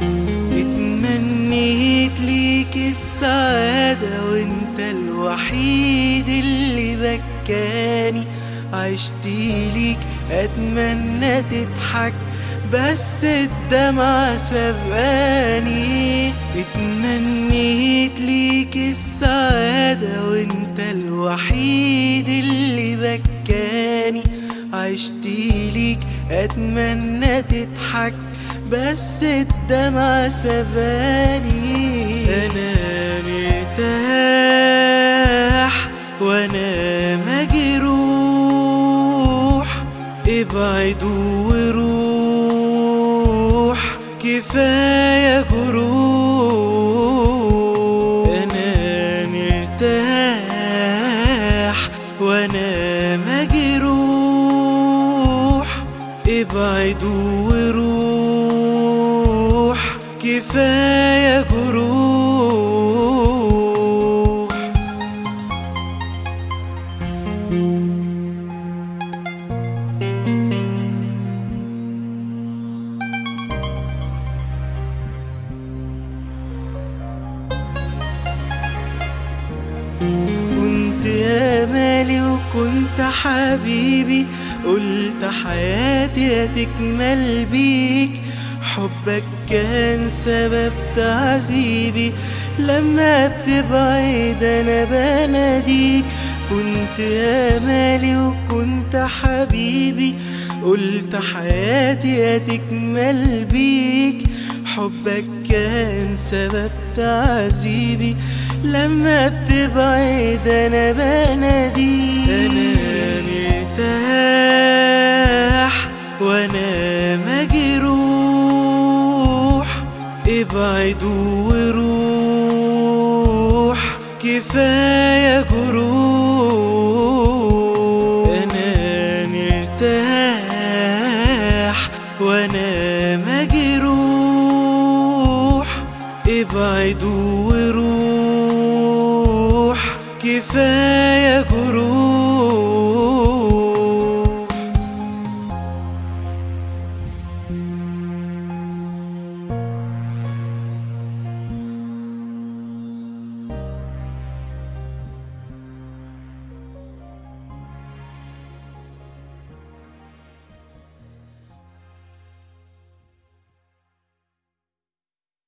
اتمنيت ليك السعادة وانت الوحيد اللي بكاني، عشت ليك اتمنى تضحك بس الدمع سبقاني. اتمنيت ليك السعادة وانت الوحيد اللي بكاني، عشت ليك اتمنى تضحك بس الدمع سباني. انا مرتاح وانا مجروح، ابعد وروح كفاية جروح. انا مرتاح وانا مجروح، ابعد وروح كفاية جروح. كنت امالي وكنت حبيبي، قلت حياتي هتكمل بيك، حبك كان سبب تعذيبي، لما بتبعد انا بناديك. كنت امالي وكنت حبيبي، قلت حياتي هتكمل بيك، حبك كان سبب تعذيبي، لما بتبعد انا بناديك. انا مرتاح وانا مجروح، ابعد وروح كفاية جروح. انا مرتاح وانا مجروح، ابعد وروح كفاية